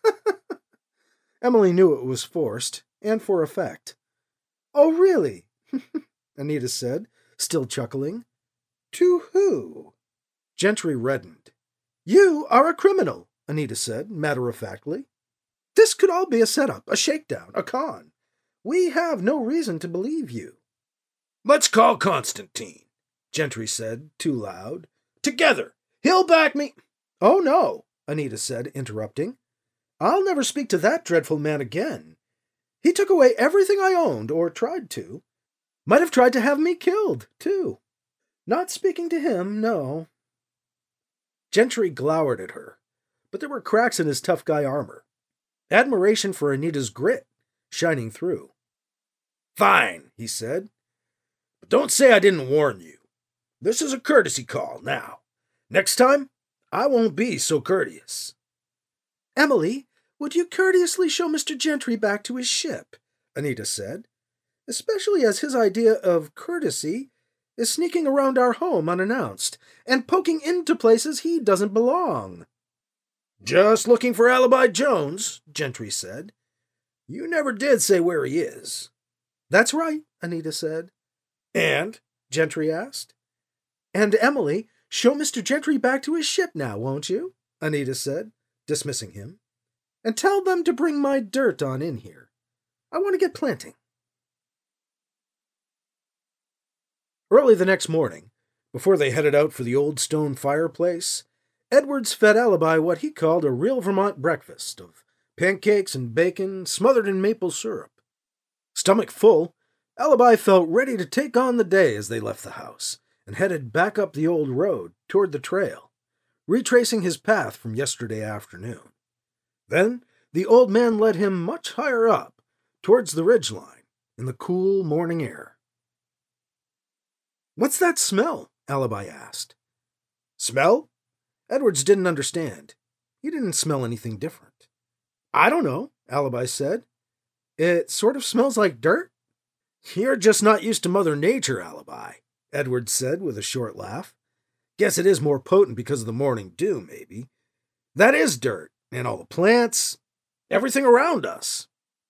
Emily knew it was forced, and for effect. Oh, really? Anita said, still chuckling. To who? Gentry reddened. You are a criminal, Anita said, matter-of-factly. This could all be a setup, a shakedown, a con. We have no reason to believe you. Let's call Constantine, Gentry said, too loud. Together. He'll back me. Oh, no, Anita said, interrupting. I'll never speak to that dreadful man again. He took away everything I owned, or tried to. Might have tried to have me killed, too. Not speaking to him, no. Gentry glowered at her, but there were cracks in his tough guy armor. Admiration for Anita's grit shining through. Fine, he said. But don't say I didn't warn you. This is a courtesy call now. Next time, I won't be so courteous. Emily, would you courteously show Mr. Gentry back to his ship? Anita said, especially as his idea of courtesy is sneaking around our home unannounced and poking into places he doesn't belong. Just looking for Alibi Jones, Gentry said. You never did say where he is. That's right, Anita said. And? Gentry asked. And Emily, show Mr. Gentry back to his ship now, won't you? Anita said, dismissing him. And tell them to bring my dirt on in here. I want to get planting. Early the next morning, before they headed out for the old stone fireplace, Edwards fed Alibi what he called a real Vermont breakfast of pancakes and bacon smothered in maple syrup. Stomach full, Alibi felt ready to take on the day as they left the house and headed back up the old road toward the trail, retracing his path from yesterday afternoon. Then the old man led him much higher up, towards the ridgeline, in the cool morning air. "What's that smell?" Alibi asked. "Smell?" Edwards didn't understand. He didn't smell anything different. "I don't know," Alibi said. "It sort of smells like dirt." "You're just not used to Mother Nature, Alibi," Edwards said with a short laugh. "Guess it is more potent because of the morning dew, maybe. That is dirt, and all the plants, everything around us."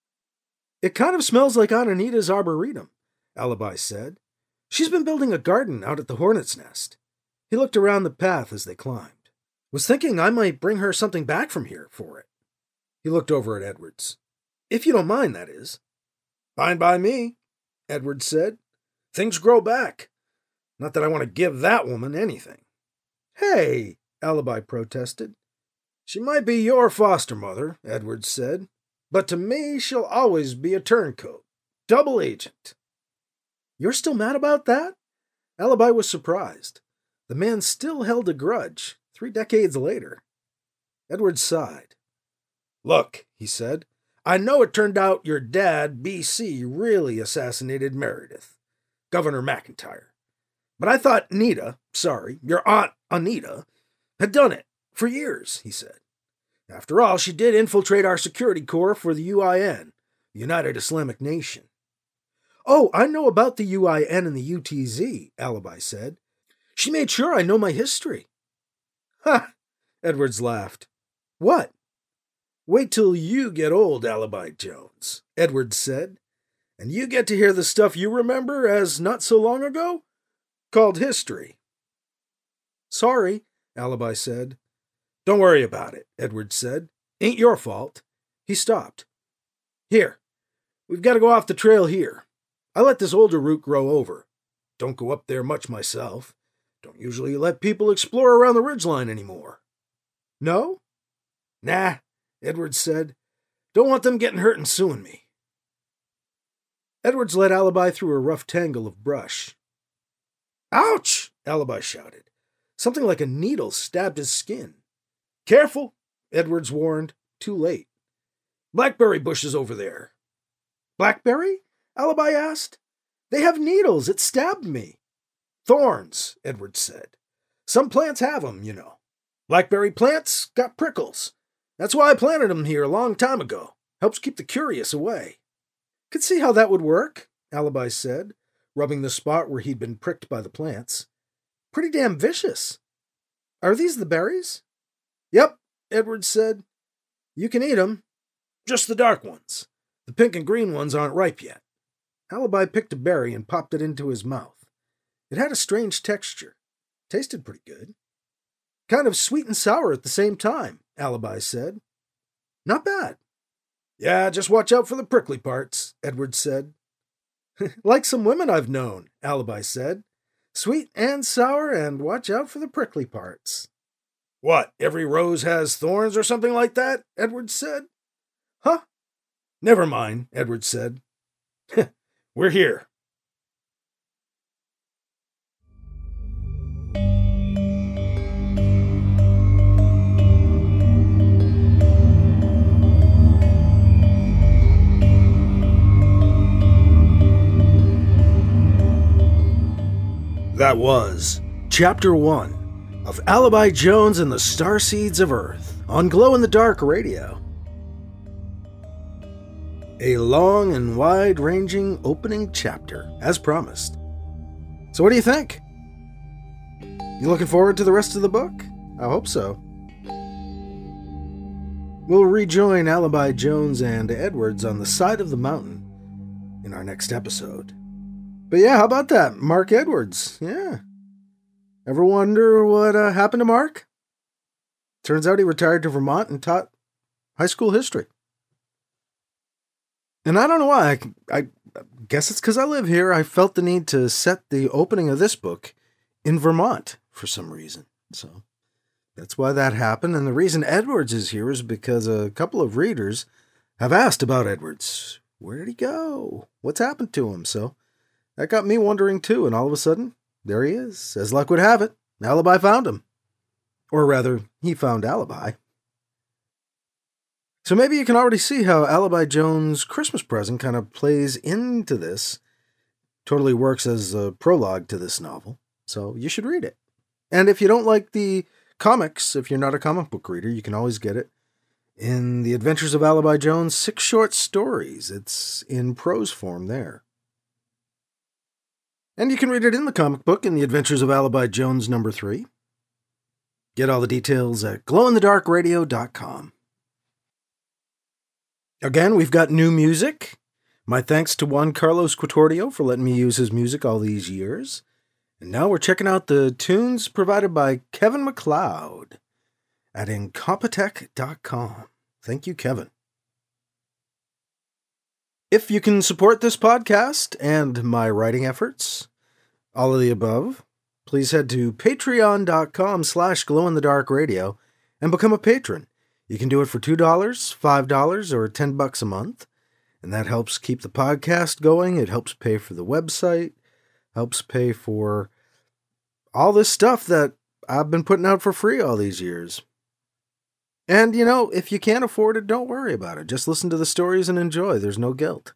"It kind of smells like Aunt Anita's arboretum," Alibi said. "She's been building a garden out at the Hornet's Nest." He looked around the path as they climbed. "Was thinking I might bring her something back from here for it." He looked over at Edwards. "If you don't mind, that is." "Fine by me," Edwards said. "Things grow back. Not that I want to give that woman anything." "Hey," Alibi protested. "She might be your foster mother," Edwards said, "but to me she'll always be a turncoat. Double agent." "You're still mad about that?" Alibi was surprised. The man still held a grudge, 3 decades later. Edwards sighed. "Look," he said, "I know it turned out your dad, B.C., really assassinated Meredith, Governor McIntyre. But I thought your Aunt Anita, had done it for years," he said. "After all, she did infiltrate our security corps for the UIN, the United Islamic Nation." "Oh, I know about the UIN and the UTZ," Alibi said. "She made sure I know my history." "Ha!" Edwards laughed. "What?" "Wait till you get old, Alibi Jones," Edwards said, "and you get to hear the stuff you remember as not so long ago, called history." "Sorry," Alibi said. "Don't worry about it," Edwards said. "Ain't your fault." He stopped. "Here, we've got to go off the trail here. I let this older route grow over. Don't go up there much myself. Don't usually let people explore around the ridgeline anymore." "No?" "Nah," Edwards said. "Don't want them getting hurt and suing me." Edwards led Alibi through a rough tangle of brush. "Ouch!" Alibi shouted. Something like a needle stabbed his skin. "Careful," Edwards warned, too late. "Blackberry bushes over there." "Blackberry?" Alibi asked. "They have needles. It stabbed me." "Thorns," Edwards said. "Some plants have 'em, you know. Blackberry plants got prickles. That's why I planted 'em here a long time ago. Helps keep the curious away." "Could see how that would work," Alibi said, rubbing the spot where he'd been pricked by the plants. "Pretty damn vicious. Are these the berries?" "Yep," Edwards said. "You can eat 'em. Just the dark ones. The pink and green ones aren't ripe yet." Alibi picked a berry and popped it into his mouth. It had a strange texture. Tasted pretty good. "Kind of sweet and sour at the same time," Alibi said. "Not bad." "Yeah, just watch out for the prickly parts," Edwards said. "Like some women I've known," Alibi said. "Sweet and sour, and watch out for the prickly parts." "What, every rose has thorns or something like that?" Edwards said. "Huh?" "Never mind," Edwards said. "We're here." That was Chapter 1 of Alibi Jones and the Starseeds of Earth on Glow in the Dark Radio. A long and wide-ranging opening chapter, as promised. So what do you think? You looking forward to the rest of the book? I hope so. We'll rejoin Alibi Jones and Edwards on the side of the mountain in our next episode. But yeah, how about that? Mark Edwards. Yeah. Ever wonder what happened to Mark? Turns out he retired to Vermont and taught high school history. And I don't know why. I guess it's because I live here. I felt the need to set the opening of this book in Vermont for some reason. So that's why that happened. And the reason Edwards is here is because a couple of readers have asked about Edwards Where did he go? What's happened to him? So that got me wondering too, and all of a sudden, there he is. As luck would have it, Alibi found him. Or rather, he found Alibi. So maybe you can already see how Alibi Jones' Christmas present kind of plays into this. Totally works as a prologue to this novel, so you should read it. And if you don't like the comics, if you're not a comic book reader, you can always get it in The Adventures of Alibi Jones, 6 short stories. It's in prose form there. And you can read it in the comic book in The Adventures of Alibi Jones number 3. Get all the details at glowinthedarkradio.com. Again, we've got new music. My thanks to Juan Carlos Quatordio for letting me use his music all these years. And now we're checking out the tunes provided by Kevin MacLeod at Incompetech.com. Thank you, Kevin. If you can support this podcast and my writing efforts, all of the above, please head to patreon.com/glowinthedarkradio and become a patron. You can do it for $2, $5, or $10 a month, and that helps keep the podcast going. It helps pay for the website, helps pay for all this stuff that I've been putting out for free all these years. And, if you can't afford it, don't worry about it. Just listen to the stories and enjoy. There's no guilt.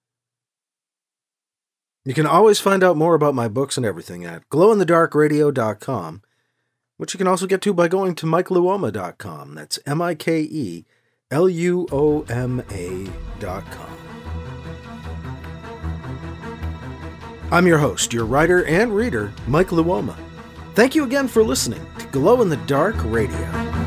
You can always find out more about my books and everything at glowinthedarkradio.com, which you can also get to by going to mikeluoma.com. That's MikeLuoma.com. I'm your host, your writer and reader, Mike Luoma. Thank you again for listening to Glow in the Dark Radio.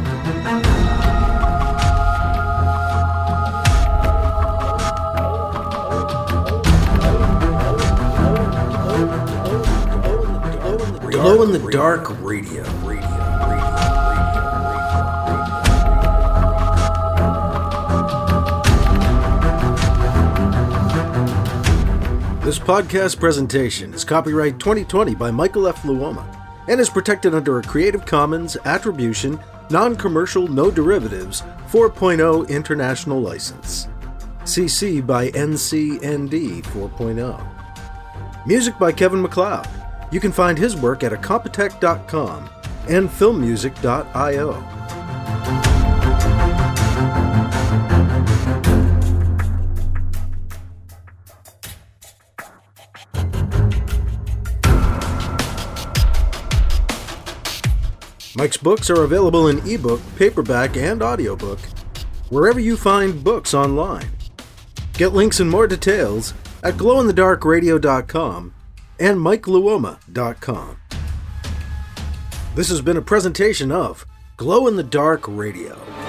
Glow in the Dark Radio. This podcast presentation is copyright 2020 by Michael F. Luoma and is protected under a Creative Commons Attribution, Non-Commercial, No Derivatives 4.0 International License. CC by NCND 4.0. Music by Kevin MacLeod. You can find his work at Incompetech.com and filmmusic.io. Mike's books are available in ebook, paperback, and audiobook, wherever you find books online. Get links and more details at glowinthedarkradio.com and mikeluoma.com. This has been a presentation of Glow in the Dark Radio.